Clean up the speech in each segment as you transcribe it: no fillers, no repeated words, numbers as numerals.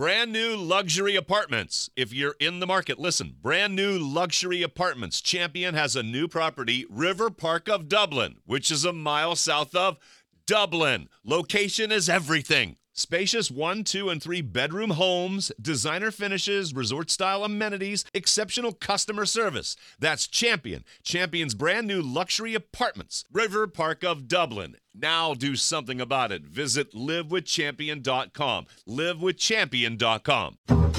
Brand new luxury apartments. If you're in the market, listen. Brand new luxury apartments. Champion has a new property, River Park of Dublin, which is a mile south of Dublin. Location is everything. Spacious 1, 2, and 3 bedroom homes, designer finishes, resort-style amenities, exceptional customer service. That's Champion. Champion's brand new luxury apartments, River Park of Dublin. Now do something about it. Visit livewithchampion.com. Livewithchampion.com.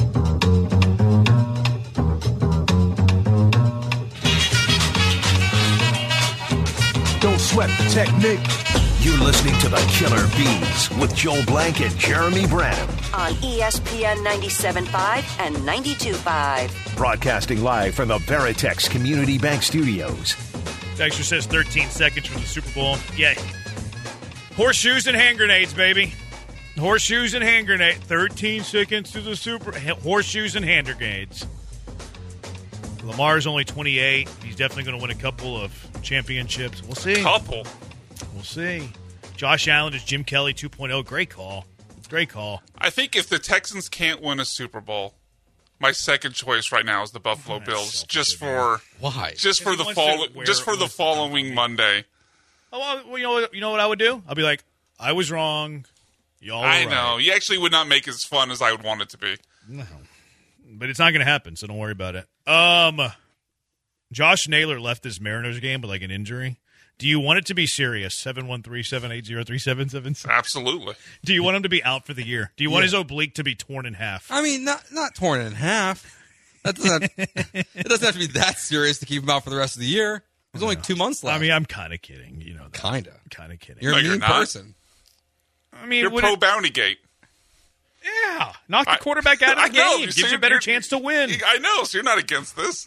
Don't sweat the technique. You're listening to the Killer Bees with Joel Blank and Jeremy Branham on ESPN 97.5 and 92.5. Broadcasting live from the Veritex Community Bank Studios. Dexter says 13 seconds from the Super Bowl. Yeah. Horseshoes and hand grenades, baby. Horseshoes and hand grenades. 13 seconds to the horseshoes and hand grenades. Lamar's only 28. He's definitely going to win a couple of championships. We'll see. Couple. We'll see. Josh Allen is Jim Kelly 2.0. Great call. Great call. I think if the Texans can't win a Super Bowl, my second choice right now is the Buffalo Bills. Just for why? Just for the following Monday. Oh, well, you know what I would do? I'll be like, I was wrong. Y'all were I right. know. You actually would not make it as fun as I would want it to be. No. But it's not going to happen, so don't worry about it. Josh Naylor left this Mariners game with like an injury. Do you want it to be serious? 713-780-3777. Absolutely. Do you want him to be out for the year? Do you want his oblique to be torn in half? I mean, not torn in half. That doesn't it doesn't have to be that serious to keep him out for the rest of the year. There's only 2 months left. I mean, I'm kind of kidding. You know that. Kind of kidding. You're a mean person. I mean, you're pro Bountygate. Yeah, knock the quarterback out of the game. Gives you a better chance to win. I know, so you're not against this.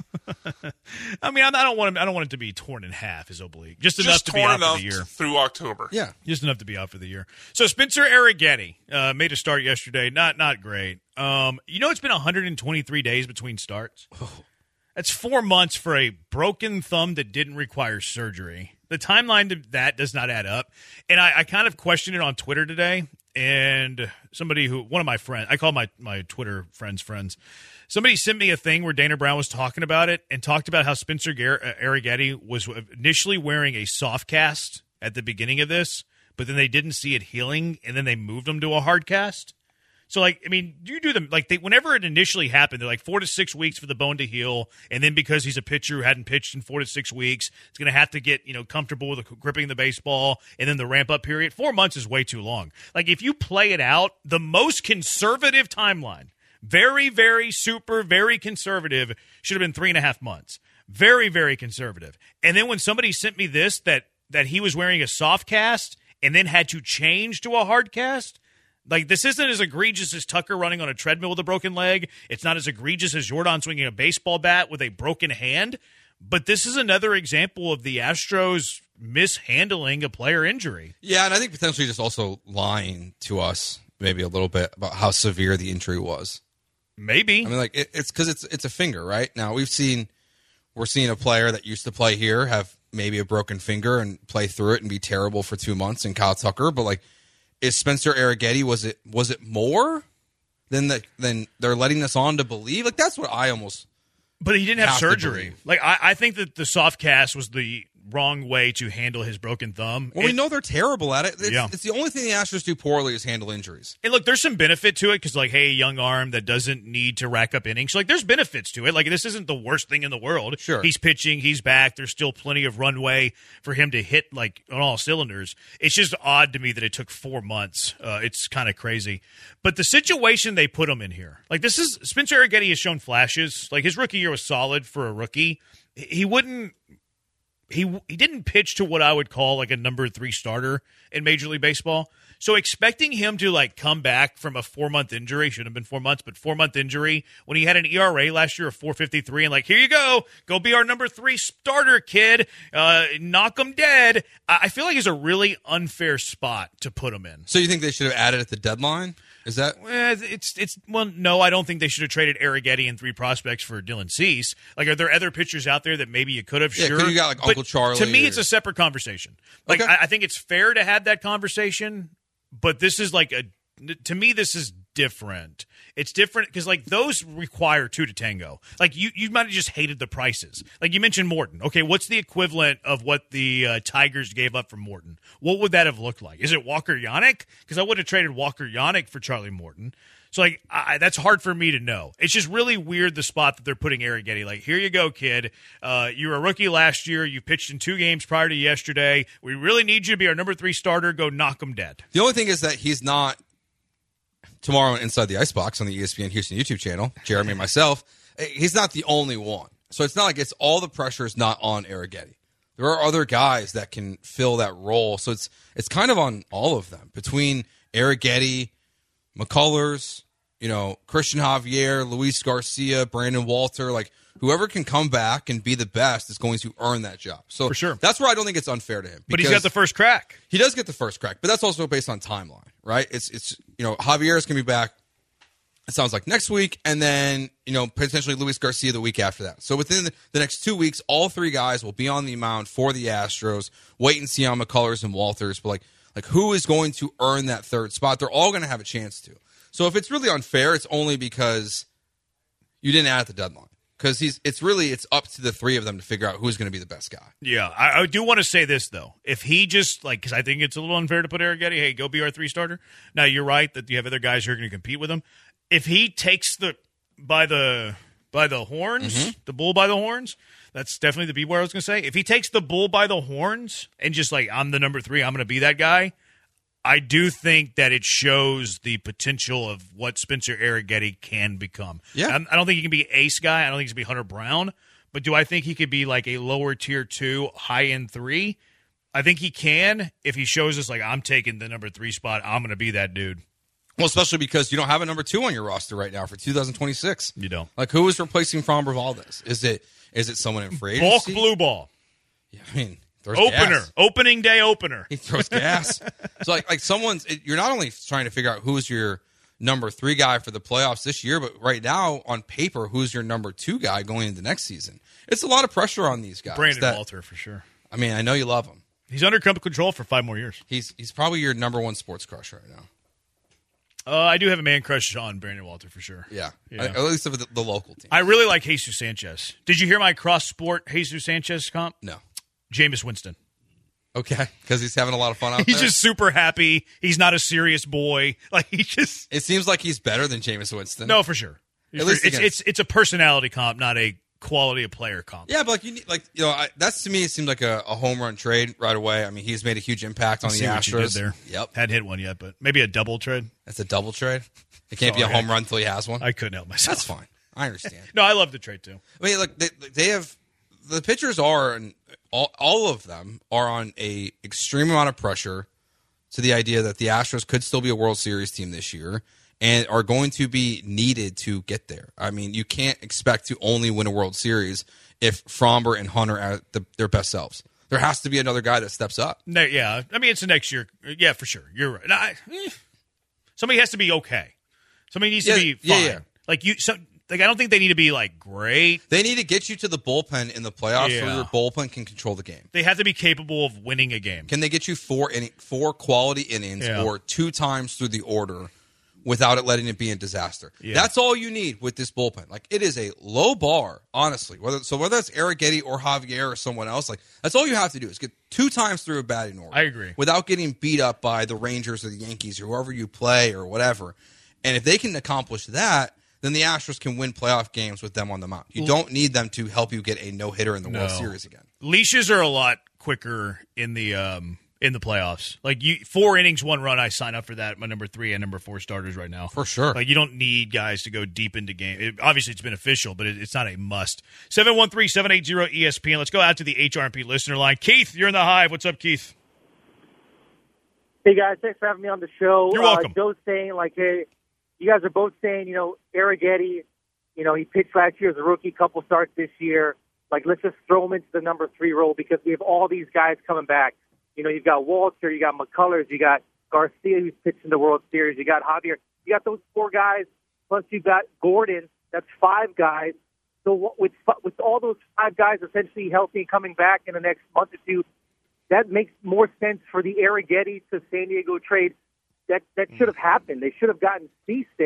I mean, I don't want it to be torn in half, his oblique. Just enough to be out for the year. Through October. Yeah. Just enough to be out for the year. So Spencer Arrighetti made a start yesterday. Not great. It's been 123 days between starts. Oh. That's 4 months for a broken thumb that didn't require surgery. The timeline to that does not add up. And I kind of questioned it on Twitter today. And one of my friends, I call my Twitter friends, somebody sent me a thing where Dana Brown was talking about it and talked about how Spencer Arrighetti was initially wearing a soft cast at the beginning of this, but then they didn't see it healing, and then they moved him to a hard cast. So, you do them whenever it initially happened, they're like 4 to 6 weeks for the bone to heal, and then because he's a pitcher who hadn't pitched in 4 to 6 weeks, it's going to have to get comfortable with gripping the baseball, and then the ramp up period. 4 months is way too long. If you play it out, the most conservative timeline, very, very super, very conservative, should have been 3.5 months. Very, very conservative. And then when somebody sent me this that he was wearing a soft cast and then had to change to a hard cast. This isn't as egregious as Tucker running on a treadmill with a broken leg. It's not as egregious as Jordan swinging a baseball bat with a broken hand. But this is another example of the Astros mishandling a player injury. Yeah, and I think potentially just also lying to us maybe a little bit about how severe the injury was. Maybe. I mean, it's because it's a finger, right? Now, we're seeing a player that used to play here have maybe a broken finger and play through it and be terrible for 2 months in Kyle Tucker, but is Spencer Arrighetti, was it more than they're letting us on to believe? That's what I almost. But he didn't have surgery. I think that the soft cast was the wrong way to handle his broken thumb. Well, we know they're terrible at it. It's the only thing the Astros do poorly is handle injuries. And look, there's some benefit to it because, hey, young arm that doesn't need to rack up innings. There's benefits to it. This isn't the worst thing in the world. Sure. He's pitching. He's back. There's still plenty of runway for him to hit, on all cylinders. It's just odd to me that it took 4 months. It's kind of crazy. But the situation they put him in here, Spencer Arrighetti has shown flashes. His rookie year was solid for a rookie. He didn't pitch to what I would call a number 3 starter in Major League Baseball. So expecting him to come back from a 4-month injury, shouldn't have been 4 months, but 4-month injury when he had an ERA last year of 4.53 and here you go be our number 3 starter, kid, knock him dead. I feel like it's a really unfair spot to put him in. So you think they should have added at the deadline? Is that? No, I don't think they should have traded Arrighetti and 3 prospects for Dylan Cease. Are there other pitchers out there that maybe you could have? Yeah, sure. You got Uncle Charlie. To me, it's a separate conversation. Okay. I think it's fair to have that conversation, but this is to me, this is different. It's different because, like, those require two to tango. Like, you might have just hated the prices. Like, you mentioned Morton. Okay, what's the equivalent of what the Tigers gave up for Morton? What would that have looked like? Is it Walker Yannick? Because I would have traded Walker Yannick for Charlie Morton. So, like, that's hard for me to know. It's just really weird, the spot that they're putting Arrighetti. Like, here you go, kid. You were a rookie last year. You pitched in 2 games prior to yesterday. We really need you to be our number 3 starter. Go knock him dead. The only thing is that he's not tomorrow Inside the Icebox on the ESPN Houston YouTube channel, Jeremy and myself. He's not the only one. So it's not like it's all the pressure is not on Arrighetti. There are other guys that can fill that role. So it's kind of on all of them. Between Arrighetti, McCullers, Christian Javier, Luis Garcia, Brandon Walter, like whoever can come back and be the best is going to earn that job. So for sure. That's where I don't think it's unfair to him. But he's got the first crack. He does get the first crack, but that's also based on timeline, right? It's Javier is going to be back, it sounds like next week, and then, potentially Luis Garcia the week after that. So within the next 2 weeks, all 3 guys will be on the mound for the Astros. Wait and see on McCullers and Walters, but like who is going to earn that third spot? They're all going to have a chance to. So if it's really unfair, it's only because you didn't add at the deadline. Because it's up to the 3 of them to figure out who's going to be the best guy. Yeah, I do want to say this, though. If he just, because I think it's a little unfair to put Arrighetti, hey, go be our 3 starter. Now, you're right that you have other guys who are going to compete with him. If he takes by the horns, the bull by the horns, that's definitely the B word I was going to say. If he takes the bull by the horns and just I'm the number 3, I'm going to be that guy, I do think that it shows the potential of what Spencer Arrighetti can become. Yeah. I don't think he can be ace guy. I don't think he's going to be Hunter Brown. But do I think he could be like a lower tier 2, high end 3? I think he can if he shows us I'm taking the number 3 spot. I'm going to be that dude. Well, especially because you don't have a number 2 on your roster right now for 2026. You don't. Like, who is replacing Framber Valdez? Is it someone in free Bulk agency? blue ball. Yeah, I mean, Opening day opener. He throws gas. So like you're not only trying to figure out who's your number 3 guy for the playoffs this year, but right now on paper, who's your number 2 guy going into next season? It's a lot of pressure on these guys. Brandon Walter for sure. I mean, I know you love him. He's under control for 5 more years. He's probably your number 1 sports crush right now. I do have a man crush on Brandon Walter for sure. Yeah. At least of the local team. I really like Jesus Sanchez. Did you hear my cross-sport Jesus Sanchez comp? No. Jameis Winston. Okay, because he's having a lot of fun out there. He's just super happy. He's not a serious boy. It seems like he's better than Jameis Winston. No, for sure. At least it's a personality comp, not a quality of player comp. Yeah, but that's to me. It seemed like a home run trade right away. I mean, he's made a huge impact on the Astros. What you did there. Yep, hadn't hit one yet, but maybe a double trade. That's a double trade. It can't be a home run until he has one. I couldn't help myself. That's fine. I understand. No, I love the trade too. I mean, look, they have the pitchers are, and all of them are on a extreme amount of pressure to the idea that the Astros could still be a World Series team this year and are going to be needed to get there. I mean, you can't expect to only win a World Series if Framber and Hunter are at their best selves. There has to be another guy that steps up. Yeah, I mean, it's the next year. Yeah, for sure. You're right. Somebody has to be okay. Somebody needs to be fine. Yeah. I don't think they need to be great. They need to get you to the bullpen in the playoffs so your bullpen can control the game. They have to be capable of winning a game. Can they get you 4 quality innings or 2 times through the order without it letting it be a disaster? Yeah. That's all you need with this bullpen. It is a low bar, honestly. Whether it's Arrighetti or Javier or someone else, that's all you have to do is get 2 times through a batting order. I agree. Without getting beat up by the Rangers or the Yankees or whoever you play or whatever. And if they can accomplish that, then the Astros can win playoff games with them on the mound. You don't need them to help you get a no-hitter in the World Series again. Leashes are a lot quicker in the playoffs. 4 innings, 1 run, I sign up for that. My number 3 and number 4 starters right now. For sure. You don't need guys to go deep into game. Obviously, it's been official, but it's not a must. 713-780-ESPN. Let's go out to the HRP listener line. Keith, you're in the Hive. What's up, Keith? Hey, guys. Thanks for having me on the show. You're welcome. Joe's saying, hey, you guys are both saying, Arrighetti, he pitched last year as a rookie, couple starts this year. Let's just throw him into the number 3 role because we have all these guys coming back. You've got Walter, you got McCullers, you got Garcia, who's pitched in the World Series, you got Javier. You got those 4 guys, plus you got Gordon. That's 5 guys. So with all those 5 guys essentially healthy and coming back in the next month or 2, that makes more sense for the Arrighetti to San Diego trade. That should have happened. They should have gotten Cease there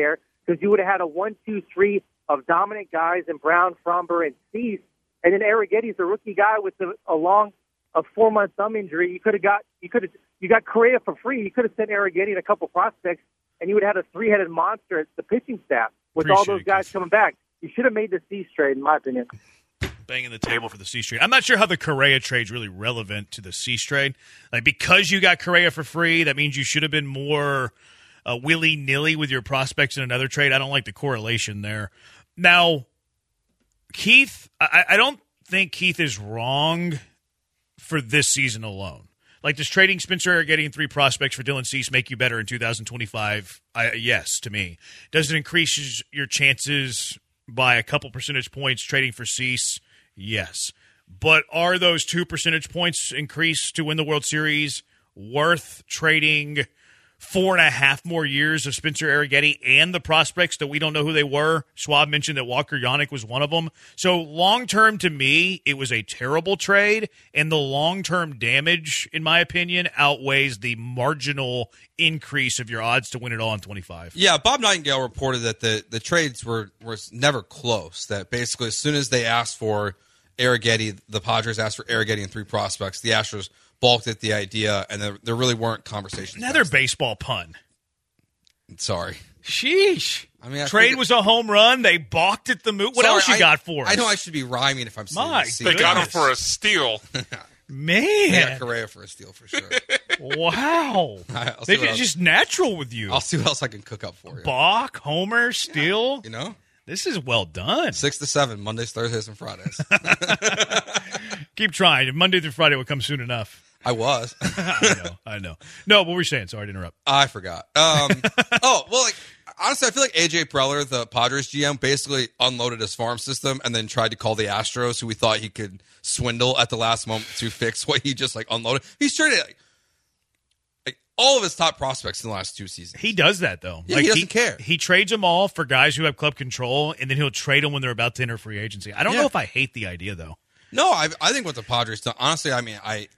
because you would have had a 1-2-3 of dominant guys in Brown, Fromber, and Cease. And then Arrigetti's a rookie guy with a 4-month thumb injury. You got Correa for free. You could have sent Arrigetti and a couple prospects, and you would have had a 3-headed monster at the pitching staff with all those guys coming back. You should have made the Cease trade, in my opinion. Banging the table for the Cease trade. I'm not sure how the Correa trade's really relevant to the Cease trade. Like, because you got Correa for free, that means you should have been more willy-nilly with your prospects in another trade. I don't like the correlation there. Now, Keith, I don't think Keith is wrong for this season alone. Like, does trading Spencer Arrigetti and 3 prospects for Dylan Cease make you better in 2025? Yes, to me. Does it increase your chances by a couple percentage points trading for Cease? Yes. But are those 2 percentage points increase to win the World Series worth trading 4.5 more years of Spencer Arrigetti and the prospects that we don't know who they were? Schwab mentioned that Walker Yannick was one of them. So long-term, to me, it was a terrible trade, and the long-term damage, in my opinion, outweighs the marginal increase of your odds to win it all in 25. Yeah, Bob Nightingale reported that the trades were never close, that basically as soon as they asked for Arrigetti, the Padres asked for Arrigetti and 3 prospects, the Astros balked at the idea, and there really weren't conversations. Another baseball pun. Sorry. Sheesh. I mean, trade was a home run. They balked at the move. What else you got for us? I know I should be rhyming if I'm saying They got him for a steal. Man. They got Correa for a steal for sure. Wow. Maybe it's just natural with you. I'll see what else I can cook up for you. Bach, Homer, steal. You know? This is well done. 6 to 7, Mondays, Thursdays, and Fridays. Keep trying. Monday through Friday will come soon enough. I was. I know. No, what were you saying? Sorry to interrupt. I forgot. Honestly, I feel like A.J. Preller, the Padres GM, basically unloaded his farm system and then tried to call the Astros, who we thought he could swindle at the last moment to fix what he just unloaded. He's traded like all of his top prospects in the last 2 seasons. He does that, though. Yeah, he doesn't care. He trades them all for guys who have club control, and then he'll trade them when they're about to enter free agency. I don't know if I hate the idea, though. No, I think what the Padres do, honestly, I mean,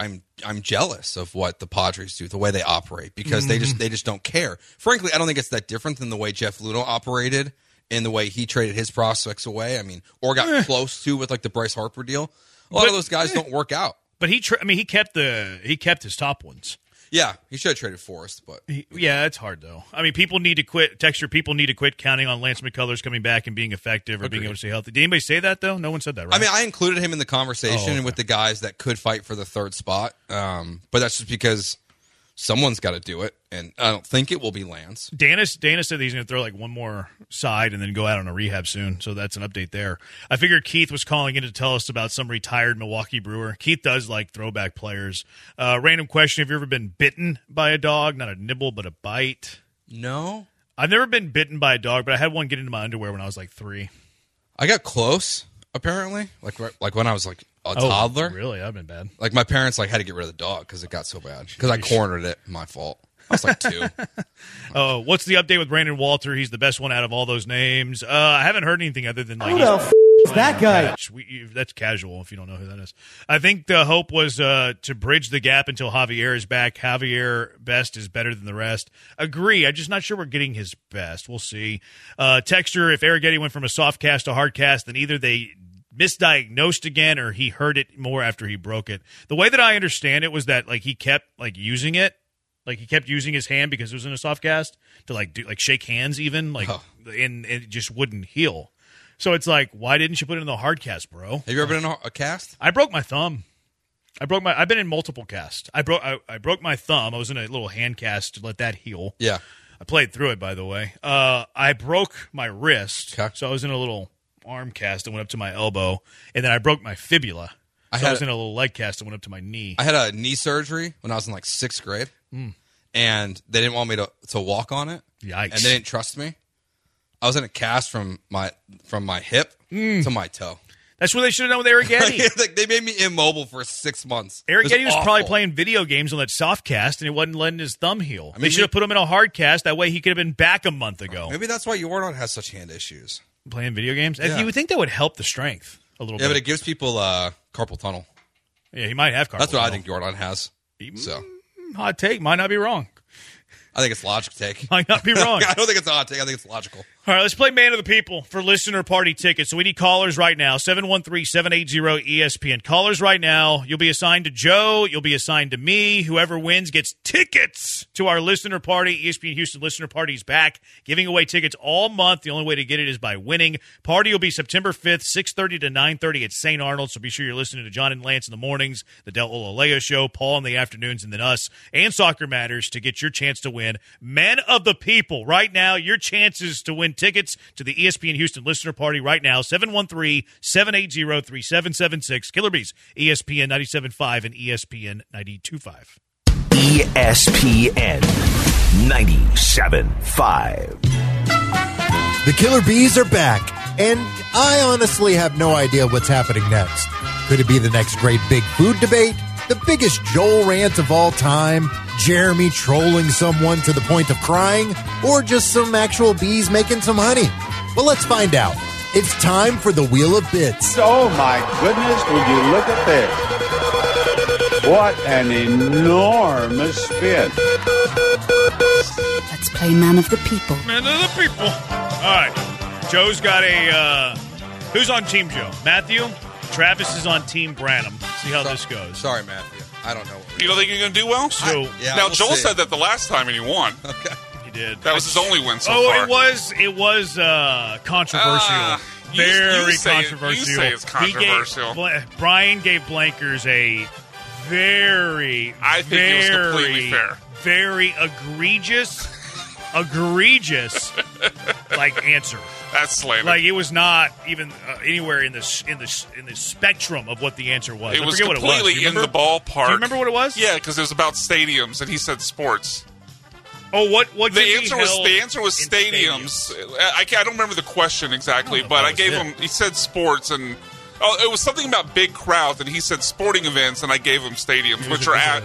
I'm jealous of what the Padres do, the way they operate, because they just don't care. Frankly, I don't think it's that different than the way Jeff Luhnow operated and the way he traded his prospects away. I mean, or got close to with like the Bryce Harper deal. A lot of those guys don't work out. But he kept his top ones. Yeah, he should have traded Forrest, but yeah, it's hard though. I mean, people need to quit. Texture people need to quit counting on Lance McCullers coming back and being effective or being able to stay healthy. Did anybody say that though? No one said that, right? I mean, I included him in the conversation with the guys that could fight for the 3rd spot, but that's just because someone's got to do it, and I don't think it will be Lance. Dana said that he's going to throw like one more side and then go out on a rehab soon, so that's an update there. I figured Keith was calling in to tell us about some retired Milwaukee Brewer. Keith does like throwback players. Random question, have you ever been bitten by a dog? Not a nibble, but a bite? No. I've never been bitten by a dog, but I had one get into my underwear when I was like 3. I got close, apparently, like when I was like a toddler. Really? I've been bad. Like my parents had to get rid of the dog because it got so bad. Because I cornered it. My fault. I was like 2. What's the update with Brandon Walter? He's the best one out of all those names. I haven't heard anything other than like is that guy? That's casual if you don't know who that is. I think the hope was to bridge the gap until Javier is back. Javier best is better than the rest. Agree. I'm just not sure we're getting his best. We'll see. Texture, if Arrigetti went from a soft cast to hard cast, then either they misdiagnosed again or he hurt it more after he broke it. The way that I understand it was that like he kept like using it. Like he kept using his hand because it was in a soft cast to like do like shake hands even and it just wouldn't heal. So it's like, why didn't you put it in the hard cast, bro? Have you ever been in a cast? I broke my thumb. I've been in multiple casts. I broke my thumb. I was in a little hand cast to let that heal. Yeah. I played through it, by the way. I broke my wrist. Okay. So I was in a little arm cast that went up to my elbow, and then I broke my fibula. So I was in a little leg cast that went up to my knee. I had a knee surgery when I was in like 6th grade, and they didn't want me to walk on it. Yikes. And they didn't trust me. I was in a cast from my hip to my toe. That's what they should have done with Arrigetti. Like they made me immobile for 6 months. Arrigetti was probably playing video games on that soft cast, and it wasn't letting his thumb heal. They should have put him in a hard cast. That way he could have been back a month ago. Maybe that's why Jordan has such hand issues. Playing video games? Yeah. You would think that would help the strength a little bit. Yeah, but it gives people carpal tunnel. Yeah, he might have carpal That's what tunnel. I think Jordan has. So hot take. Might not be wrong. I think it's a logical take. Might not be wrong. I don't think it's a hot take. I think it's logical. All right, let's play Man of the People for listener party tickets. So we need callers right now, 713-780-ESPN. Callers right now. You'll be assigned to Joe. You'll be assigned to me. Whoever wins gets tickets to our listener party. ESPN Houston listener party is back, giving away tickets all month. The only way to get it is by winning. Party will be September 5th, 6:30 to 9:30 at St. Arnold, so be sure you're listening to John and Lance in the mornings, the Del Olaleo Show, Paul in the afternoons, and then us, and Soccer Matters to get your chance to win Man of the People. Right now, your chances to win tickets to the ESPN Houston listener party right now, 713-780-3776. Killer Bees, ESPN 97.5 and ESPN 92.5. ESPN 97.5. The Killer Bees are back, and I honestly have no idea what's happening next. Could it be the next great big food debate? The biggest Joel rant of all time? Jeremy trolling someone to the point of crying? Or just some actual bees making some honey? Well, let's find out. It's time for the Wheel of Bits. Oh my goodness, would you look at this? What an enormous spin. Let's play Man of the People. Man of the People. All right. Joe's got a... who's on Team Joe? Matthew? Travis is on Team Branham. See how this goes. Sorry, Matthew. I don't know. You don't think you're going to do well? So, now, Joel said that the last time and he won. Okay. He did. That was his only win so far. It was controversial. Very controversial. You say it's controversial. Brian gave Blankers a very, I think it was completely fair. Very egregious answer. That's slanted. Like it was not even anywhere in the spectrum of what the answer was. It was completely in the ballpark. Do you remember what it was? Yeah, because it was about stadiums, and he said sports. Oh, what? The answer was stadiums. I don't remember the question exactly, but I gave him. He said sports, and it was something about big crowds, and he said sporting events, and I gave him stadiums, which are at.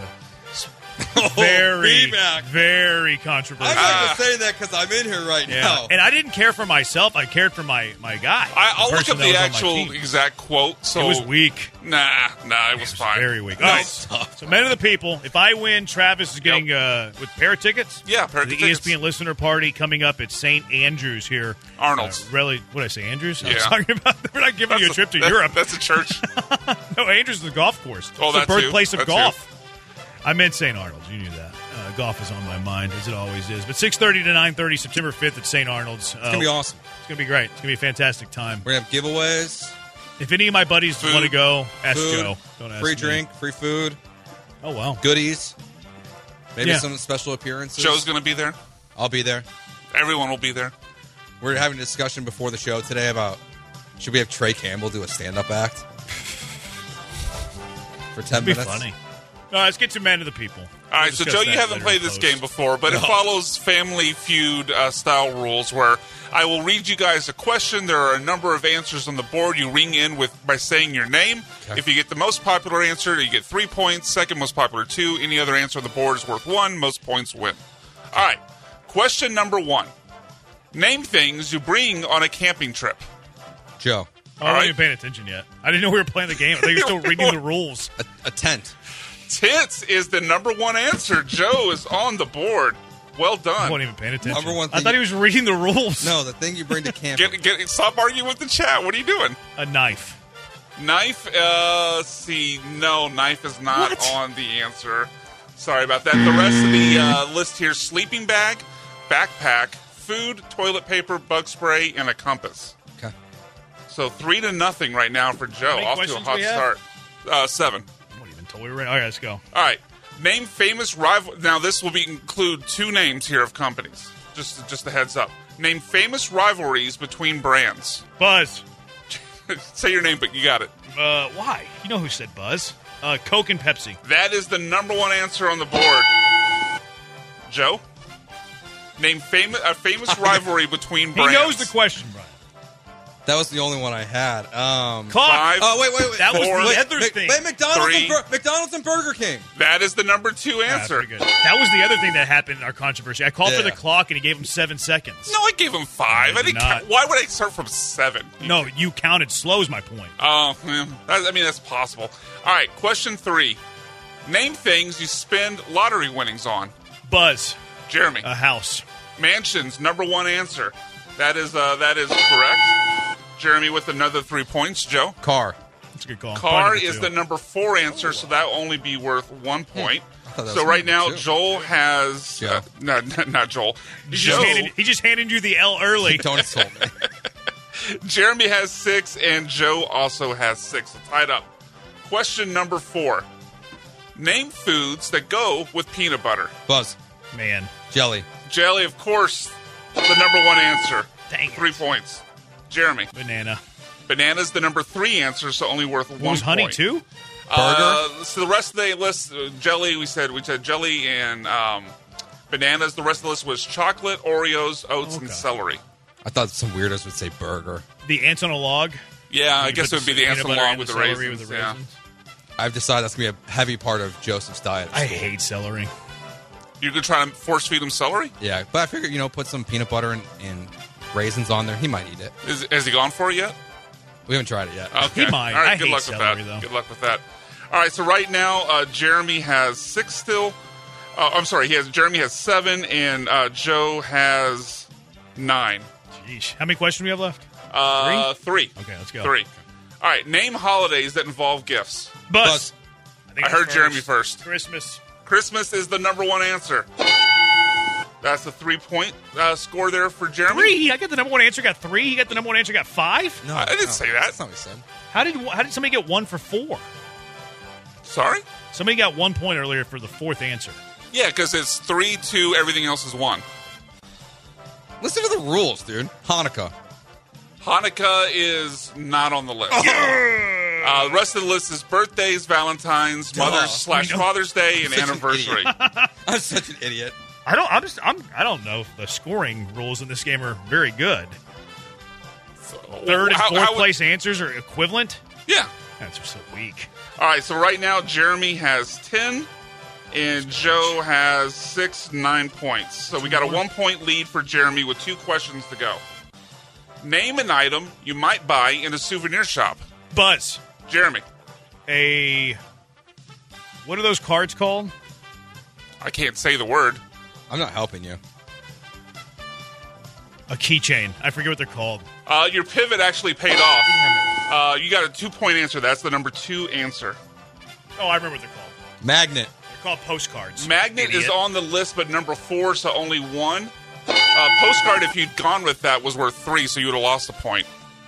Very controversial. I'm not saying that because I'm in here right now. And I didn't care for myself. I cared for my guy. I'll look up the actual exact quote. So it was weak. Nah, it was fine. Very weak. All right. So Men of the People. If I win, Travis is getting with pair of tickets. Yeah, pair of tickets. The ESPN listener party coming up at St. Andrews here. Arnold's. Really? What did I say? Andrews? Yeah. I was talking about. We're not giving you a trip to Europe. That's a church. No, Andrews is the golf course. Oh, it's that's the birthplace of golf. Too. I meant St. Arnold's. You knew that. Golf is on my mind, as it always is. But 6:30 to 9:30, September 5th at St. Arnold's. It's going to be awesome. It's going to be great. It's going to be a fantastic time. We're going to have giveaways. If any of my buddies want to go, ask Joe. Don't ask free me. drink, free food. Oh, wow. Goodies. Maybe some special appearances. Joe's going to be there. I'll be there. Everyone will be there. We're having a discussion before the show today about should we have Trey Campbell do a stand-up act for 10 minutes? That'd be funny. All right, let's get to Man of the People. All right, so Joe, you haven't played this game before, but it follows Family Feud style rules where I will read you guys a question. There are a number of answers on the board. You ring in by saying your name. Okay. If you get the most popular answer, you get 3 points. Second most popular, 2. Any other answer on the board is worth 1. Most points win. All right, question number 1. Name things you bring on a camping trip. Joe. I wasn't even paying attention yet. I didn't know we were playing the game. I think you're still reading the rules. A tent. Tents is the number 1 answer. Joe is on the board. Well done. I wasn't even paying attention. Number 1 thing I thought he was reading the rules. No, the thing you bring to camping. Stop arguing with the chat. What are you doing? A knife. Knife? No, knife is not on the answer. Sorry about that. The rest of the list here, sleeping bag, backpack, food, toilet paper, bug spray, and a compass. Okay. So 3-0 right now for Joe. Off to a hot start. 7. All right, let's go. All right. Name famous rival. Now, this will include 2 names here of companies. Just a heads up. Name famous rivalries between brands. Buzz. Say your name, but you got it. Why? You know who said Buzz. Coke and Pepsi. That is the number 1 answer on the board. Joe? Name a famous rivalry between brands. He knows the question, Brian. That was the only one I had. Clock. 5. Oh, wait. That 4, was the other thing. Wait, McDonald's and Burger King. That is the number 2 answer. That was the other thing that happened in our controversy. I called for the clock, and he gave him 7 seconds. No, I gave him 5. I didn't why would I start from 7? No, you counted slow is my point. Oh, that's possible. All right, question 3. Name things you spend lottery winnings on. Buzz. Jeremy. A house. Mansions, number one answer. That is correct. Jeremy with another 3 points. Joe? Car. That's a good call. Car Probably is two. the number 4 answer, so that will only be worth 1 point. thought that So was right number now, 2. Joel has... Joe. Not Joel. He just handed you the L early. Don't insult me. Jeremy has 6, and Joe also has 6. So tied up. Question number 4. Name foods that go with peanut butter. Buzz. Man. Jelly. Jelly, of course, the number 1 answer. Dang it. 3 points. Jeremy. Banana. Banana's the number 3 answer, so only worth 1 Was honey point. too? Burger? So the rest of the list, jelly, we said jelly and bananas. The rest of the list was chocolate, Oreos, oats, and Okay. celery. I thought some weirdos would say burger. The ants on a log? Yeah, I You guess it put would be the peanut ants butter along and with the celery raisins. with the Yeah. raisins? I've decided that's going to be a heavy part of Joseph's diet. at I school. hate celery. You could try to force feed him celery? Yeah, but I figured, put some peanut butter and raisins on there. He might eat it. Has he gone for it yet? We haven't tried it yet. Okay. He might. All right, I good hate luck celery, with that. though. Good luck with that. All right, so right now, Jeremy has 6 still. I'm sorry, Jeremy has 7, and Joe has 9. Jeez. How many questions do we have left? 3. Okay, let's go. 3. All right, name holidays that involve gifts. Buzz. I heard Jeremy first. Christmas. Christmas is the number 1 answer. That's a 3-point score there for Jeremy. 3. I got the number 1 answer. Got 3. He got the number 1 answer. Got 5. No, I didn't say that. That's not what he said. How did somebody get 1 for 4? Sorry? Somebody got 1 point earlier for the 4th answer. Yeah, because it's 3, 2, everything else is 1. Listen to the rules, dude. Hanukkah. Hanukkah is not on the list. The rest of the list is birthdays, Valentine's, Mother's/Father's Day, and Such an anniversry. I'm such an idiot. I don't know if the scoring rules in this game are very good. Third and fourth place answers are equivalent. Yeah. That's so weak. All right, so right now Jeremy has 10, and Joe has 6, 9 points. So we got a 1-point lead for Jeremy with 2 questions to go. Name an item you might buy in a souvenir shop. Buzz. Jeremy. What are those cards called? I can't say the word. I'm not helping you. A keychain. I forget what they're called. Your pivot actually paid off. You got a 2-point answer. That's the number 2 answer. Oh, I remember what they're called. Magnet. They're called postcards. Magnet is on the list, but number 4, so only 1. Postcard, if you'd gone with that, was worth 3, so you would have lost a point.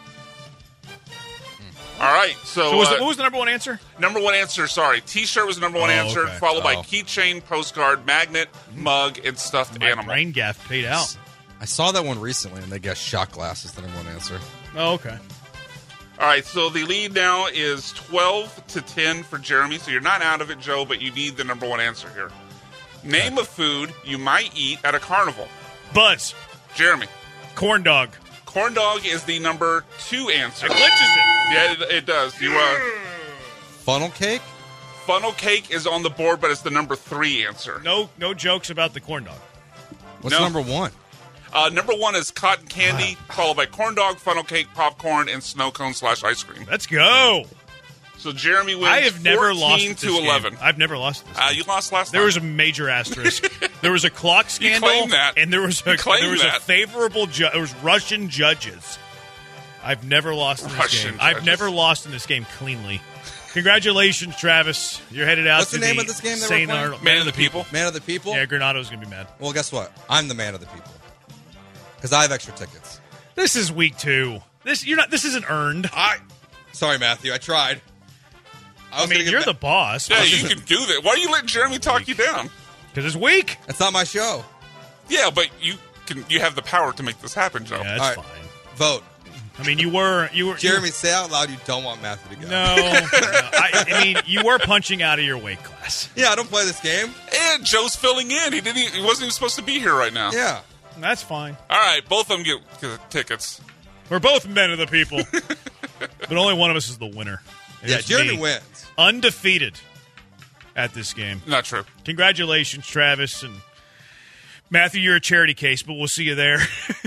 All right, so what was the number 1 answer? Number 1 answer, sorry. T-shirt was the number 1 answer, okay. followed by keychain, postcard, magnet, mug, and stuffed My animal. brain gaff paid out. I saw that one recently, and they guessed shot glass is the number 1 answer. Oh, okay. All right, so the lead now is 12-10 for Jeremy, so you're not out of it, Joe, but you need the number 1 answer here. Name a food you might eat at a carnival. Buzz. Jeremy. Corn dog. Corn dog is the number 2 answer. It glitches it. Yeah, it does. You Funnel cake? Funnel cake is on the board, but it's the number 3 answer. No jokes about the corn dog. What's number 1? Number 1 is cotton candy, followed by corn dog, funnel cake, popcorn, and snow cone/ice cream. Let's go. So Jeremy wins. I have never lost 14 at to this 11. game. I've never lost at this game. You lost last There time. was a major asterisk. There was a clock scandal, claim that. and there was You claim a that. favorable. There was Russian judges. I've never lost in this Russian game. I've judges. never lost in this game cleanly. Congratulations, Travis. You're headed out What's to the name of this game that we're St. playing? Arnold- Man of the people. Man of the people? Yeah, Granado's going to be mad. Well, guess what? I'm the man of the people. Because I have extra tickets. This is week 2. This isn't earned. Sorry, Matthew. I tried. I mean, you're the boss. Yeah, you can do that. Why are you letting Jeremy talk you down? Because it's weak. That's not my show. Yeah, but you have the power to make this happen, Joe. Yeah, that's All right. fine. Vote. I mean, you were Jeremy, say out loud you don't want Matthew to go. No. I mean, you were punching out of your weight class. Yeah, I don't play this game. And Joe's filling in. He wasn't even supposed to be here right now. Yeah. That's fine. All right, both of them get tickets. We're both men of the people. But only one of us is the winner. It Yeah, is Jeremy me. wins. Undefeated at this game. Not true. Congratulations, Travis. And Matthew, you're a charity case, but we'll see you there.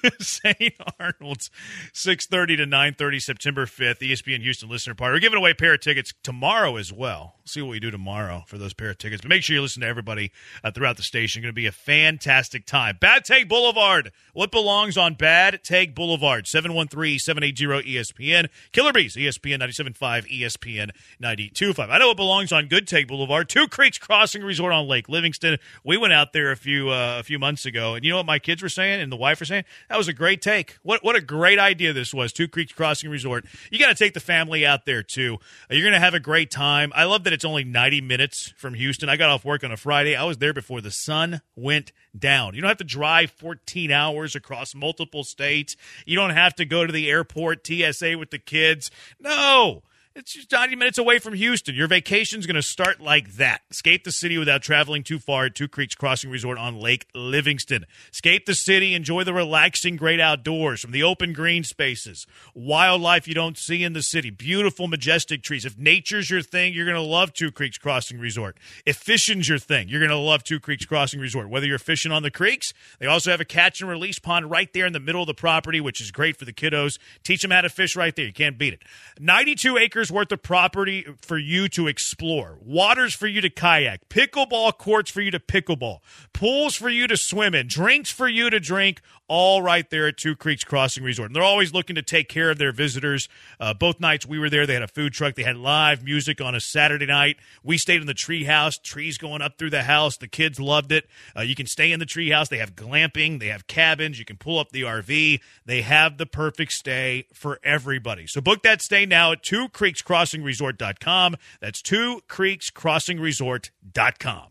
St. Arnold's, 6:30 to 9:30, September 5th, ESPN Houston Listener Party. We're giving away a pair of tickets tomorrow as well. See what we do tomorrow for those pair of tickets. But make sure you listen to everybody throughout the station. Going to be a fantastic time. Bad Take Boulevard. What belongs on Bad Take Boulevard? 713-780-ESPN. Killer Bees, ESPN 97.5, ESPN 92.5. I know what belongs on Good Take Boulevard. Two Creeks Crossing Resort on Lake Livingston. We went out there a few months ago, and you know what my kids were saying and the wife were saying? That was a great take. What a great idea this was. Two Creeks Crossing Resort. You got to take the family out there too. You're going to have a great time. I love that it's only 90 minutes from Houston. I got off work on a Friday. I was there before the sun went down. You don't have to drive 14 hours across multiple states. You don't have to go to the airport, TSA with the kids. No. It's just 90 minutes away from Houston. Your vacation's going to start like that. Escape the city without traveling too far at Two Creeks Crossing Resort on Lake Livingston. Escape the city. Enjoy the relaxing, great outdoors from the open green spaces. Wildlife you don't see in the city. Beautiful, majestic trees. If nature's your thing, you're going to love Two Creeks Crossing Resort. If fishing's your thing, you're going to love Two Creeks Crossing Resort. Whether you're fishing on the creeks, they also have a catch and release pond right there in the middle of the property, which is great for the kiddos. Teach them how to fish right there. You can't beat it. 92 acres worth of property for you to explore. Waters for you to kayak. Pickleball courts for you to pickleball. Pools for you to swim in. Drinks for you to drink. All right there at Two Creeks Crossing Resort. And they're always looking to take care of their visitors. Both nights we were there, they had a food truck. They had live music on a Saturday night. We stayed in the tree house. Trees going up through the house. The kids loved it. You can stay in the tree house. They have glamping. They have cabins. You can pull up the RV. They have the perfect stay for everybody. So book that stay now at twocreekscrossingresort.com. That's twocreekscrossingresort.com.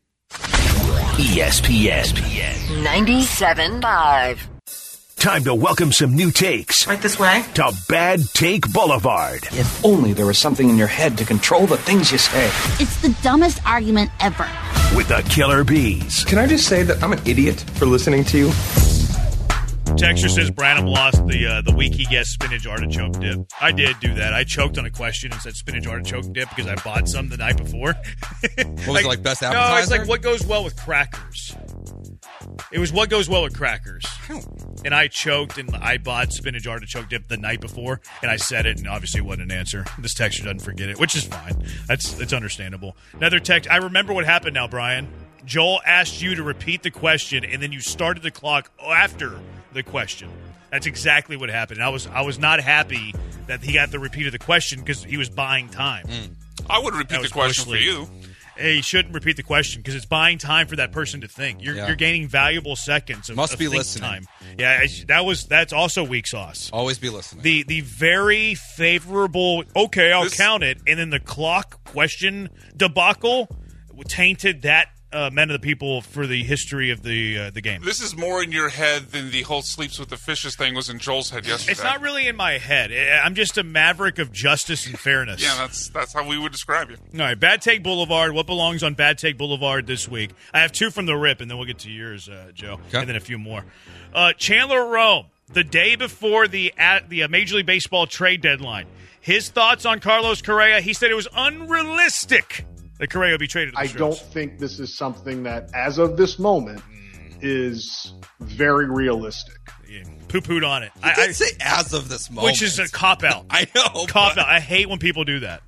ESPN 97.5. Time to welcome some new takes. Right this way. To Bad Take Boulevard. If only there was something in your head to control the things you say. It's the dumbest argument ever. With the Killer Bees. Can I just say that I'm an idiot for listening to you? Texture says Branham lost the week he guessed spinach artichoke dip. I did do that. I choked on a question and said spinach artichoke dip because I bought some the night before. What was it, like best appetizer? No, it's like what goes well with crackers. It was what goes well with crackers. And I choked and I bought spinach artichoke dip the night before and I said it and obviously it wasn't an answer. This texture doesn't forget it, which is fine. It's understandable. Another text. I remember what happened now, Brian. Joel asked you to repeat the question and then you started the clock after the question. That's exactly what happened. And I was not happy that he got the repeat of the question because he was buying time. I would repeat the question for you. Hey, you shouldn't repeat the question because it's buying time for that person to think. You're gaining valuable seconds of Must be think listening. time. Yeah, that's also weak sauce. Always be listening. The very favorable. Okay, I'll count it, and then the clock question debacle tainted that. Men of the people for the history of the game. This is more in your head than the whole sleeps with the fishes thing was in Joel's head yesterday. It's not really in my head. I'm just a maverick of justice and fairness. Yeah, that's how we would describe you. All right, Bad Take Boulevard. What belongs on Bad Take Boulevard this week? I have two from the rip, and then we'll get to yours, Joe, and then a few more. Chandler Rome, the day before the Major League Baseball trade deadline. His thoughts on Carlos Correa, he said it was unrealistic that Correa would be traded to the I Astros. don't think this is something that, as of this moment, is very realistic. Yeah, poo-pooed on it. I did say as of this moment. Which is a cop-out. I know. Cop-out. I hate when people do that.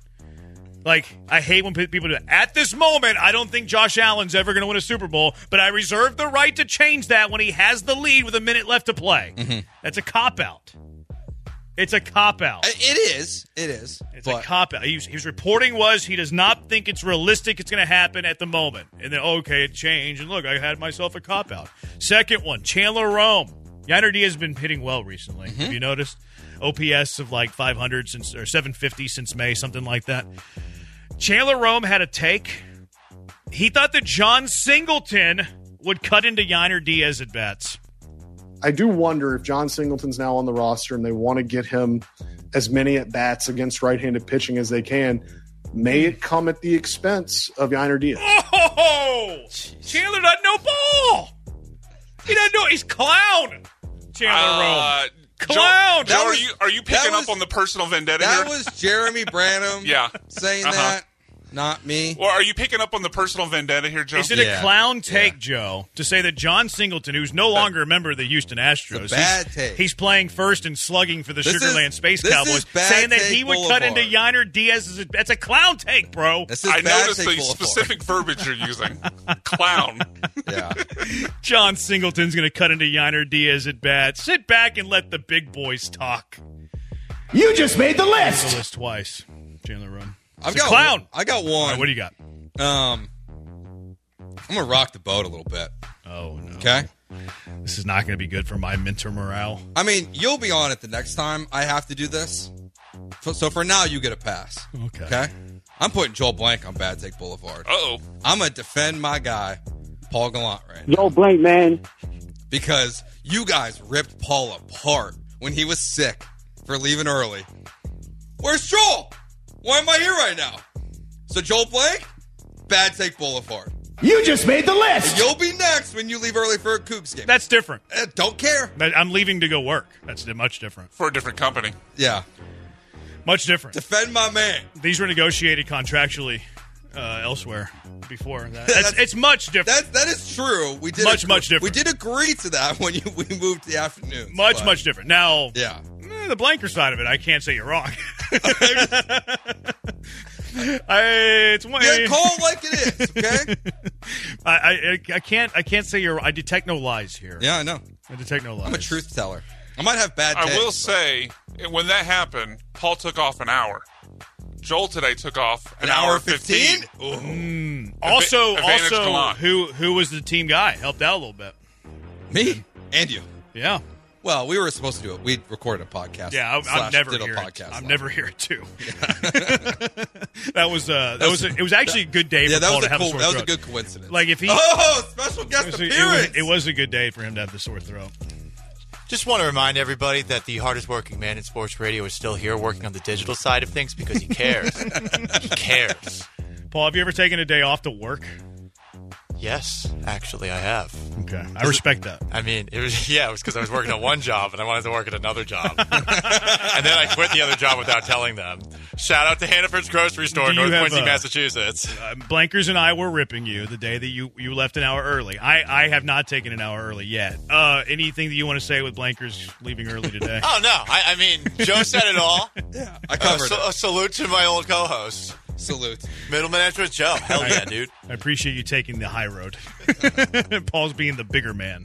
I hate when people do that. At this moment, I don't think Josh Allen's ever going to win a Super Bowl, but I reserve the right to change that when he has the lead with a minute left to play. Mm-hmm. That's a cop-out. It's a cop-out. It is. It's a cop-out. His reporting was he does not think it's realistic it's going to happen at the moment. And then, okay, it changed. And look, I had myself a cop-out. Second one, Chandler Rome. Yainer Diaz has been hitting well recently. Have you noticed? OPS of like 500 or 750 since May, something like that. Chandler Rome had a take. He thought that John Singleton would cut into Yainer Diaz at bats. I do wonder if John Singleton's now on the roster and they want to get him as many at-bats against right-handed pitching as they can. May it come at the expense of Yainer Diaz? Oh! Chandler doesn't know ball! He doesn't know. He's clown! Chandler Rome. Clown! Joe, are you picking up on the personal vendetta here? That was Jeremy Branham yeah. saying that. Not me. Well, are you picking up on the personal vendetta here, Joe? Is it a clown take, Joe, to say that John Singleton, who's no longer a member of the Houston Astros, bad take. He's playing first and slugging for the This Sugarland is- Space this Cowboys, is bad saying that take he would cut into Boulevard. Yiner Diaz. That's a clown take, bro. I noticed the specific verbiage you're using. Clown. Yeah. John Singleton's going to cut into Yiner Diaz at bat. Sit back and let the big boys talk. You just made the Made list. the list twice. Chandler Run. I've It's a got clown. I got one. All right, what do you got? I'm gonna rock the boat a little bit. Oh no. Okay. This is not going to be good for my mental morale. I mean, you'll be on it the next time I have to do this. So for now, you get a pass. Okay. I'm putting Joel Blank on Bad Take Boulevard. Uh-oh. I'm gonna defend my guy, Paul Gallant, right now. Joel Blank, man. Because you guys ripped Paul apart when he was sick for leaving early. Where's Joel? Why am I here right now? So Joel Blank, Bad Take Boulevard. You just made the list. You'll be next when you leave early for a Cougs game. That's different. Don't care. I'm leaving to go work. That's much different. For a different company. Yeah. Much different. Defend my man. These were negotiated contractually elsewhere before that. It's much different. That is true. We did much different. We did agree to that when we moved to the afternoon. Much different. Now, yeah. The blanker side of it, I can't say you're wrong. It's one. Yeah, call it like it is, okay? I can't say you're. I detect no lies here. Yeah, I know. I detect no lies. I'm a truth teller. I might have bad takes. I will say, when that happened, Paul took off an hour. Joel today took off an hour 15. Also, Advantage Gallant. who was the team guy? Helped out a little bit. Me and you. Yeah. Well, we were supposed to do it. We recorded a podcast. Yeah, I'm never did a here. podcast. I'm never here too. It was actually a good day. Yeah, for that Paul was to have cool. a sore That was throat. a good coincidence. Like if he special guest it appearance. it was a good day for him to have the sore throat. Just want to remind everybody that the hardest working man in sports radio is still here working on the digital side of things because he cares. He cares. Paul, have you ever taken a day off to work? Yes, actually, I have. Okay, I respect that. I mean, it was because I was working on one job and I wanted to work at another job, and then I quit the other job without telling them. Shout out to Hannaford's Grocery Store, North Quincy, Massachusetts. Blankers and I were ripping you the day that you left an hour early. I have not taken an hour early yet. Anything that you want to say with Blankers leaving early today? Oh no, I mean Joe said it all. Yeah, I covered it. A salute to my old co-host. Salute. Middle management Joe. Hell yeah, dude. I appreciate you taking the high road. Paul's being the bigger man.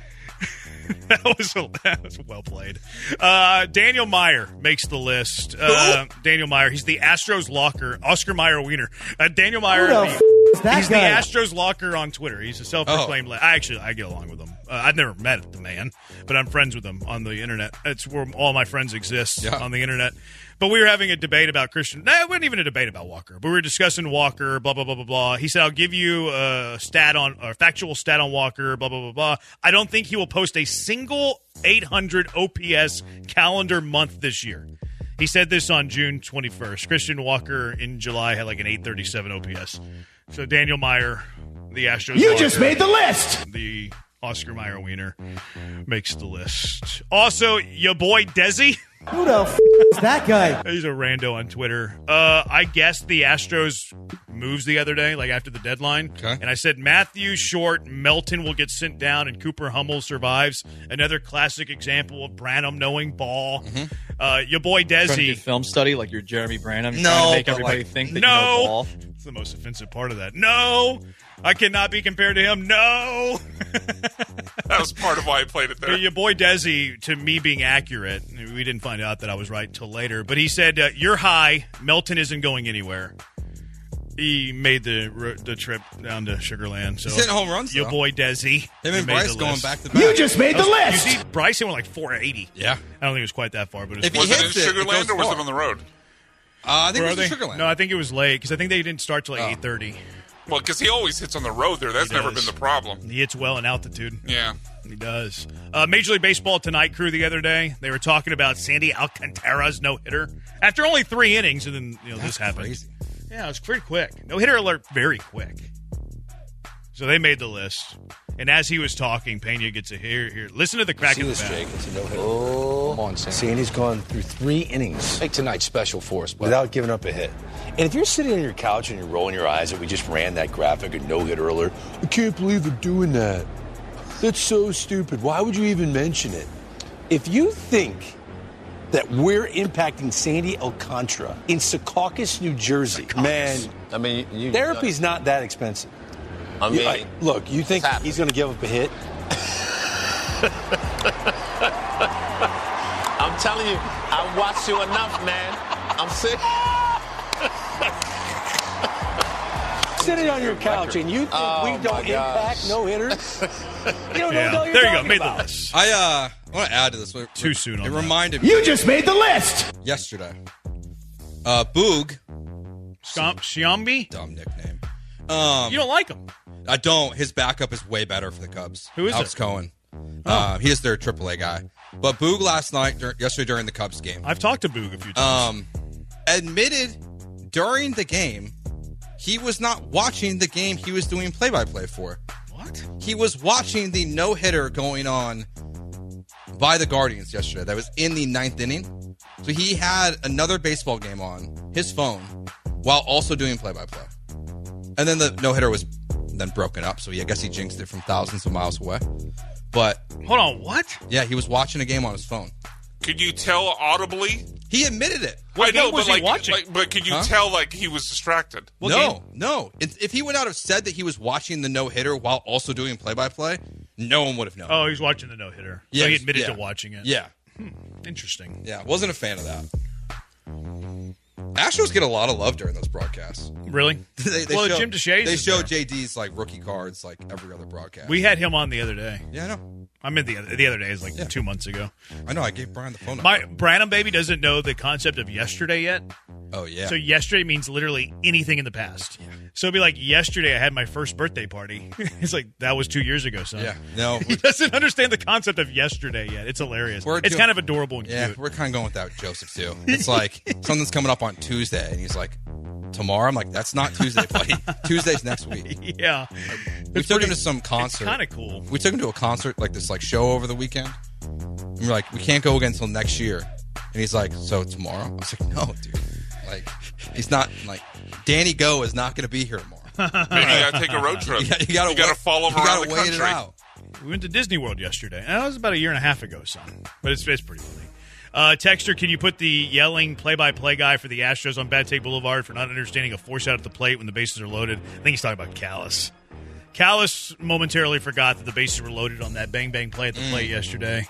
That was well played. Daniel Meyer makes the list. Daniel Meyer, he's the Astros locker. Oscar Meyer Wiener. Daniel Meyer, is that he's guy? the Astros locker on Twitter. He's a self-proclaimed. I get along with him. I've never met the man, but I'm friends with him on the internet. It's where all my friends exist on the internet. But we were having a debate about Christian. No, it wasn't even a debate about Walker. But we were discussing Walker, blah, blah, blah, blah, blah. He said, I'll give you a factual stat on Walker, blah, blah, blah, blah. I don't think he will post a single 800 OPS calendar month this year. He said this on June 21st. Christian Walker in July had like an 837 OPS. So Daniel Meyer, the Astros. You Walker, just made the list. The Oscar Meyer Wiener makes the list. Also, your boy Desi. Who the is that guy? He's a rando on Twitter. I guessed the Astros moves the other day, like after the deadline. Okay. And I said Matthew Short, Melton will get sent down, and Cooper Hummel survives. Another classic example of Branham knowing ball. Your boy Trying to Desi. do film study like you're Jeremy Branham. No, trying to make but everybody like- think that you know ball. It's the most offensive part of that. No, I cannot be compared to him. No. That was part of why I played it there. Your boy Desi, to me being accurate, we didn't find out that I was right until later, but he said, you're high, Melton isn't going anywhere. He made the trip down to Sugarland. So He's hitting home runs, your though. boy Desi. Him and made Bryce the going list. back to back. You just made the list. You see, Bryson went like 480. Yeah. I don't think it was quite that far, but it If was he Was it in hits it, it Sugarland goes or was far. it on the road? I think Where it are was they? in Sugarland. No, I think it was late because I think they didn't start till like 8:30. Well, because he always hits on the road there. That's He never does. been the problem. He hits well in altitude. Yeah. He does. Major League Baseball Tonight crew the other day, they were talking about Sandy Alcantara's no-hitter. After only 3 innings, and then this happened. Crazy. Yeah, it was pretty quick. No-hitter alert very quick. So they made the list. And as he was talking, Pena gets a here. Listen to the crack of the bat. Jake. It's a no-hitter. Oh, come on, Sandy's gone through 3 innings. Make tonight special for us, without giving up a hit. And if you're sitting on your couch and you're rolling your eyes that we just ran that graphic of no-hitter alert, I can't believe they're doing that. That's so stupid. Why would you even mention it? If you think that we're impacting Sandy Alcantara in Secaucus, New Jersey, man, I mean, therapy's not that expensive. I mean, look, you think he's going to give up a hit? I'm telling you, I watched you enough, man. I'm sick. Sitting on your couch and you think we don't impact no-hitters? You don't know what There you go. talking Made about. the list. I want to add to this. Too soon on It that. reminded me. You just made the list. Yesterday. Boog. Sciambi? Dumb nickname. You don't like him? I don't. His backup is way better for the Cubs. Who is Alex it? Cohen. He is their AAA guy. But Boog last night, yesterday during the Cubs game, I've talked to Boog a few times. admitted during the game he was not watching the game he was doing play-by-play for. What? He was watching the no-hitter going on by the Guardians yesterday. That was in the 9th inning. So he had another baseball game on his phone while also doing play-by-play. And then the no-hitter was then broken up, so I guess he jinxed it from thousands of miles away. But hold on, what? Yeah, he was watching a game on his phone. Could you tell audibly? He admitted it. I know, was but he watching? but could you Huh? tell he was distracted? No. If he would not have said that he was watching the no-hitter while also doing play-by-play, no one would have known. Oh, he's watching the no-hitter. So he admitted to watching it. Yeah. Interesting. Yeah, wasn't a fan of that. Astros get a lot of love during those broadcasts. Really? They Jim Deshaies They is show there. JD's rookie cards every other broadcast. We had him on the other day. Yeah, I know. I mean, the other day is 2 months ago. I know. I gave Brian the phone number. My Branham baby doesn't know the concept of yesterday yet. Oh, yeah. So yesterday means literally anything in the past. So it'd be like, yesterday I had my first birthday party. It's like, that was 2 years ago, son. Yeah. No. He doesn't understand the concept of yesterday yet. It's hilarious. It's kind of adorable and Yeah, cute. we're kind of going with that with Joseph, too. It's like, something's coming up on Tuesday, and he's like, tomorrow? I'm like, that's not Tuesday, buddy. Tuesday's next week. Yeah. We took him to some concert. It's kind of cool. We took him to a concert, this show over the weekend. And we're like, we can't go again until next year. And he's like, so tomorrow? I was like, no, dude. He's not, Danny Go is not going to be here tomorrow. Maybe you got to take a road trip. You got to follow him around the wait country. it out. We went to Disney World yesterday. That was about a year and a half ago, son. But it's pretty funny. Texter, can you put the yelling play-by-play guy for the Astros on Bad Take Boulevard for not understanding a force out at the plate when the bases are loaded? I think he's talking about Callis. Callis momentarily forgot that the bases were loaded on that bang-bang play at the plate yesterday.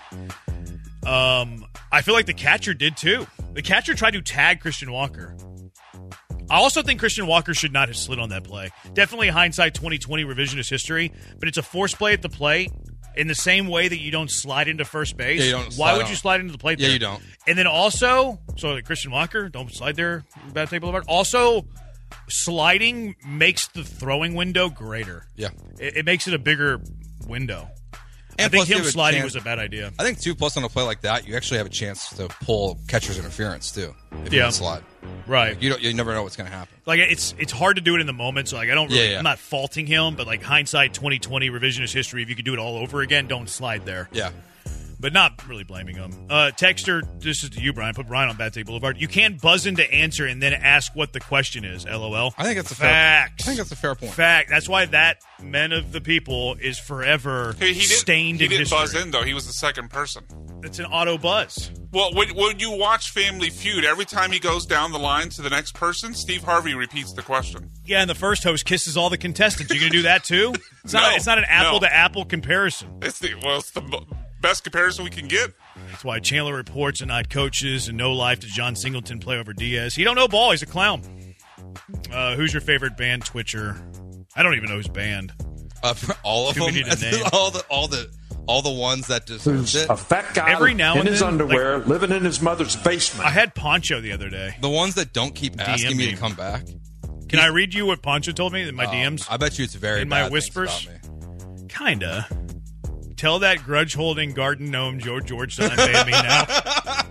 I feel like the catcher did, too. The catcher tried to tag Christian Walker. I also think Christian Walker should not have slid on that play. Definitely hindsight 2020 revisionist history, but it's a force play at the plate. In the same way that you don't slide into first base, Yeah, you don't why slide would on. you slide into the plate Yeah, there? you don't. And then also, so Christian Walker, don't slide there, Bad Take Boulevard. Also, sliding makes the throwing window greater. Yeah. It makes it a bigger window. And I think plus you him have a sliding chance- was a bad idea. I think 2+ on a play like that, you actually have a chance to pull catcher's interference, too, if you Yeah. don't slide. Right. You never know what's going to happen. Like it's hard to do it in the moment, so I don't really, Yeah. I'm not faulting him, but hindsight 2020 revisionist history, if you could do it all over again, don't slide there. Yeah. But not really blaming him. Texter, this is to you, Brian. Put Brian on Bad Take Boulevard. You can't buzz in to answer and then ask what the question is. LOL. I think that's a fact. I think that's a fair point. Fact. That's why that men of the people is forever stained He in didn't history. buzz in, though. He was the second person. It's an auto buzz. Well, when you watch Family Feud, every time he goes down the line to the next person, Steve Harvey repeats the question. Yeah, and the first host kisses all the contestants. You gonna do that too? It's not an apple to apple comparison. It's the best comparison we can get. That's why Chandler reports and not coaches, and no life to John Singleton play over Diaz. He don't know ball. He's a clown. Who's your favorite band Twitcher? I don't even know who's banned. All of Too them. many to name. all the ones that deserved Who's it. a fat guy Every now in and his then, underwear, living in his mother's basement. I had Poncho the other day. The ones that don't keep asking DM me me. to come back. Can I read you what Poncho told me in my DMs? I bet you it's very in my bad things whispers. about me. Kinda. Tell that grudge-holding garden gnome George son to pay me now.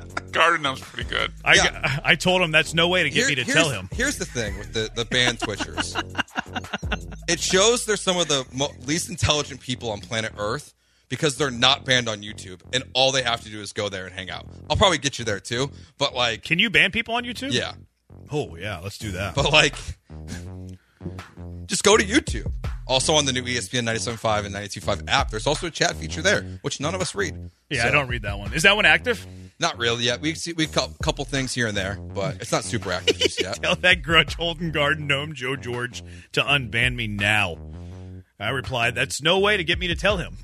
Gardenum's pretty good. I told him that's no way to get me to tell him. Here's the thing with the banned Twitchers. It shows they're some of the least intelligent people on planet Earth because they're not banned on YouTube, and all they have to do is go there and hang out. I'll probably get you there too, but like... Can you ban people on YouTube? Yeah. Oh, yeah, let's do that. But like... Just go to YouTube. Also on the new ESPN 97.5 and 92.5 app, there's also a chat feature there, which none of us read. Yeah, So- I don't read that one. Is that one active? Not really yet. We couple things here and there, but it's not super active just yet. Tell that grudge-holding garden gnome Joe George to unban me now. I replied, that's no way to get me to tell him.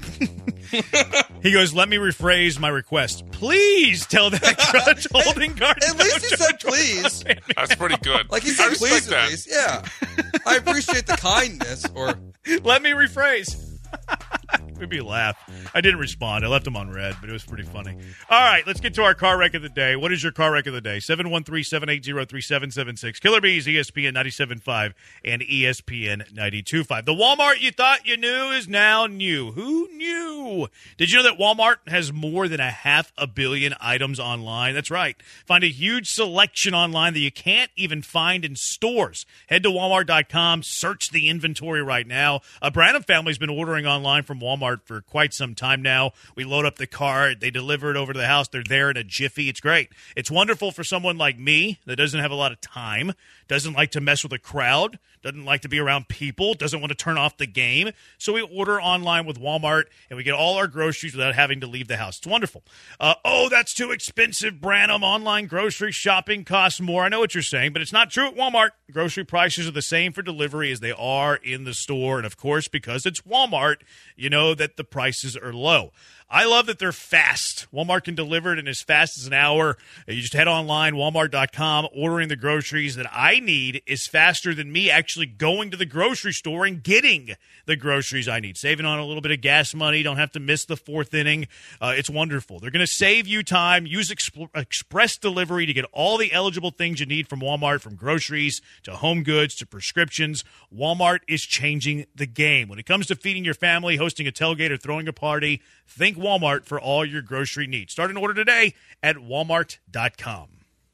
He goes, let me rephrase my request. Please tell that grudge-holding garden At least he said please. That's pretty good. Like he I said respect please that. at least. Yeah. I appreciate the kindness. Or let me rephrase. Made me laugh. I didn't respond. I left him on red, but it was pretty funny. All right, let's get to our car wreck of the day. What is your car wreck of the day? 713-780-3776. Killer Bees, ESPN 97.5 and ESPN 92.5. The Walmart you thought you knew is now new. Who knew? Did you know that Walmart has more than 500 million items online? That's right. Find a huge selection online that you can't even find in stores. Head to Walmart.com. Search the inventory right now. Branham family's been ordering online from Walmart for quite some time now. We load up the cart. They deliver it over to the house. They're there in a jiffy. It's great. It's wonderful for someone like me that doesn't have a lot of time, doesn't like to mess with a crowd, doesn't like to be around people, doesn't want to turn off the game. So we order online with Walmart, and we get all our groceries without having to leave the house. It's wonderful. Oh, that's too expensive, Branham. Online grocery shopping costs more. I know what you're saying, but it's not true at Walmart. Grocery prices are the same for delivery as they are in the store. And, of course, because it's Walmart, you know that the prices are low. I love that they're fast. Walmart can deliver it in as fast as an hour. You just head online, walmart.com, ordering the groceries that I need is faster than me actually going to the grocery store and getting the groceries I need. Saving on a little bit of gas money. Don't have to miss the fourth inning. It's wonderful. They're going to save you time. Use express delivery to get all the eligible things you need from Walmart, from groceries to home goods to prescriptions. Walmart is changing the game. When it comes to feeding your family, hosting a tailgate, or throwing a party, think Walmart for all your grocery needs. Start an order today at walmart.com.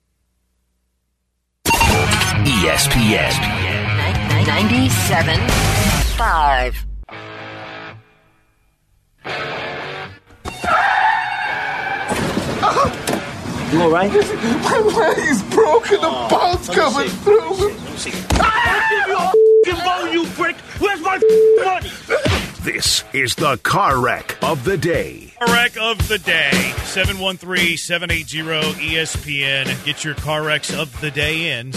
ESPN 97.5. You all right? My leg's broken. The bone's coming through. I'll give you a bone, you prick. Where's my money? This is the car wreck of the day. Car wreck of the day, 713-780-ESPN. Get your car wrecks of the day in,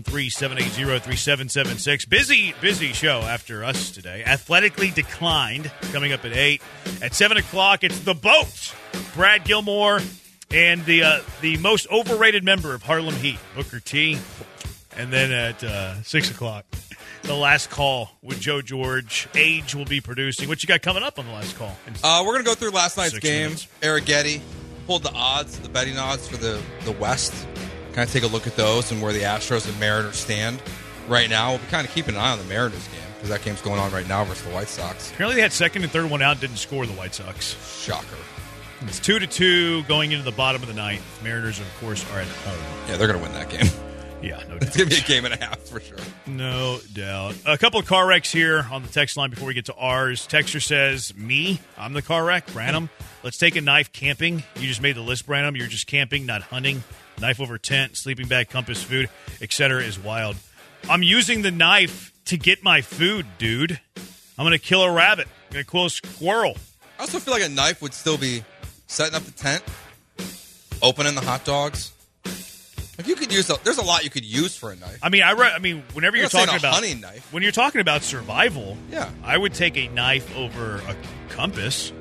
713-780-3776. Busy show after us today. Athletically Declined, coming up at 8. At 7 o'clock, it's The Boat. Brad Gilmore and the most overrated member of Harlem Heat, Booker T. And then at 6 o'clock, The Last Call with Joe George. Age will be producing. What you got coming up on The Last Call? We're going to go through last night's 6 game. minutes. Arrighetti pulled the odds, the betting odds for the West. Kind of take a look at those and where the Astros and Mariners stand right now. We'll be kind of keeping an eye on the Mariners game because that game's going on right now versus the White Sox. Apparently they had second and third one out, didn't score the White Sox. Shocker. It's 2-2 going into the bottom of the ninth. Mariners, of course, are at home. Yeah, they're going to win that game. Yeah, no doubt. It's going to be a game and a half for sure. No doubt. A couple of car wrecks here on the text line before we get to ours. Texter says, I'm the car wreck. Branham, let's take a knife camping. You just made the list, Branham. You're just camping, not hunting. Knife over tent, sleeping bag, compass, food, etc. is wild. I'm using the knife to get my food, dude. I'm going to kill a rabbit. I'm going to kill a squirrel. I also feel like a knife would still be setting up the tent, opening the hot dogs. Like you could use there's a lot you could use for a knife. I mean, whenever you're not saying talking a about hunting knife. when you're talking about survival, yeah, I would take a knife over a compass.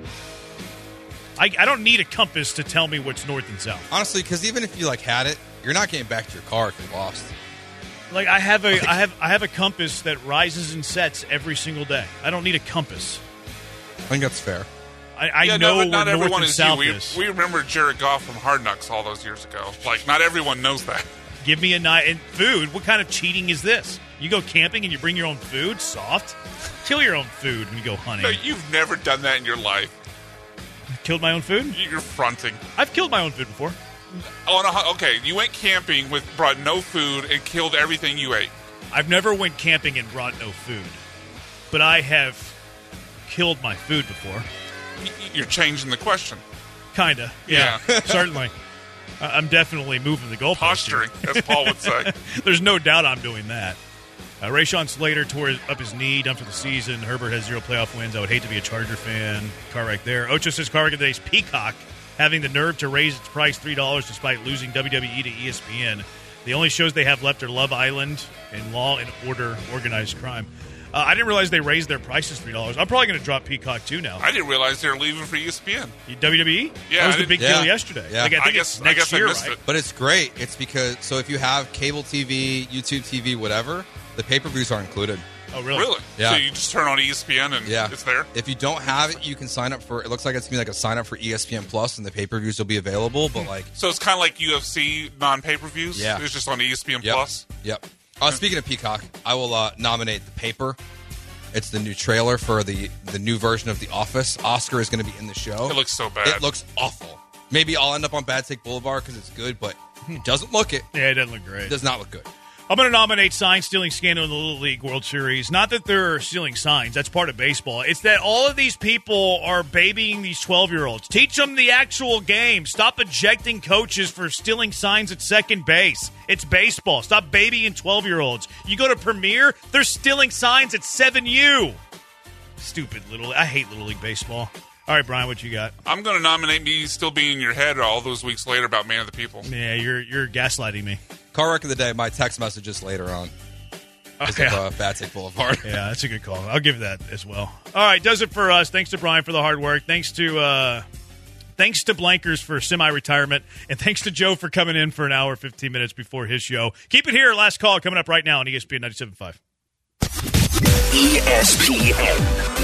I don't need a compass to tell me what's north and south. Honestly, because even if you had it, you're not getting back to your car if you're lost. Like I have a compass that rises and sets every single day. I don't need a compass. I think that's fair. I know but not where everyone north and is south you. is. We remember Jared Goff from Hard Knocks all those years ago. Like, not everyone knows that. Give me a knife and food. What kind of cheating is this? You go camping and you bring your own food? Soft? Kill your own food when you go hunting. No, you've never done that in your life. Killed my own food? You're fronting. I've killed my own food before. Okay, you went camping brought no food and killed everything you ate. I've never went camping and brought no food, but I have killed my food before. You're changing the question. Kinda, yeah. Certainly. I'm definitely moving the goalpost. Posturing, as Paul would say. There's no doubt I'm doing that. Rashawn Slater tore up his knee, done for the season. Herbert has 0 playoff wins. I would hate to be a Charger fan. Car wreck there. Ocho says car wreck of the day's Peacock having the nerve to raise its price $3 despite losing WWE to ESPN. The only shows they have left are Love Island and Law and Order Organized Crime. I didn't realize they raised their prices $3. I'm probably going to drop Peacock too now. I didn't realize they were leaving for ESPN. WWE? Yeah, that was the big deal yesterday. Yeah. Like, I guess next year, right? it. But it's great. It's because, so if you have cable TV, YouTube TV, whatever, the pay-per-views are included. Oh, really? Really? Yeah. So you just turn on ESPN and it's there? If you don't have it, you can sign up for, it looks like it's going to be like a sign up for ESPN Plus, and the pay-per-views will be available, but like... So it's kind of like UFC non-pay-per-views? Yeah. It's just on ESPN Plus? Yep. Speaking of Peacock, I will nominate The Paper. It's the new trailer for the new version of The Office. Oscar is going to be in the show. It looks so bad. It looks awful. Maybe I'll end up on Bad Take Boulevard because it's good, but it doesn't look it. Yeah, it doesn't look great. It does not look good. I'm going to nominate sign-stealing scandal in the Little League World Series. Not that they're stealing signs. That's part of baseball. It's that all of these people are babying these 12-year-olds. Teach them the actual game. Stop ejecting coaches for stealing signs at second base. It's baseball. Stop babying 12-year-olds. You go to Premier, they're stealing signs at 7U. Stupid I hate Little League Baseball. All right, Brian, what you got? I'm going to nominate me still being in your head all those weeks later about Man of the People. Yeah, you're gaslighting me. Car wreck of the day, my text messages later on. Okay. Bad Take Boulevard. Yeah, that's a good call. I'll give that as well. All right, does it for us. Thanks to Brian for the hard work. Thanks to Blankers for semi-retirement. And thanks to Joe for coming in for an hour, 15 minutes before his show. Keep it here. Last call coming up right now on ESPN 97.5. ESPN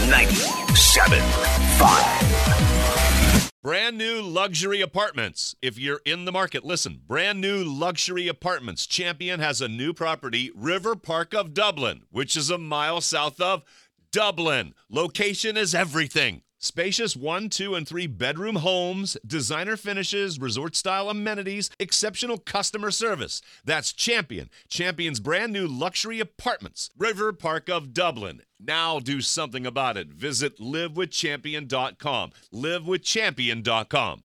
97.5. Brand new luxury apartments. If you're in the market, listen. Brand new luxury apartments. Champion has a new property, River Park of Dublin, which is a mile south of Dublin. Location is everything. Spacious 1, 2, and 3 bedroom homes, designer finishes, resort-style amenities, exceptional customer service. That's Champion. Champion's brand new luxury apartments, River Park of Dublin. Now do something about it. Visit livewithchampion.com. Livewithchampion.com.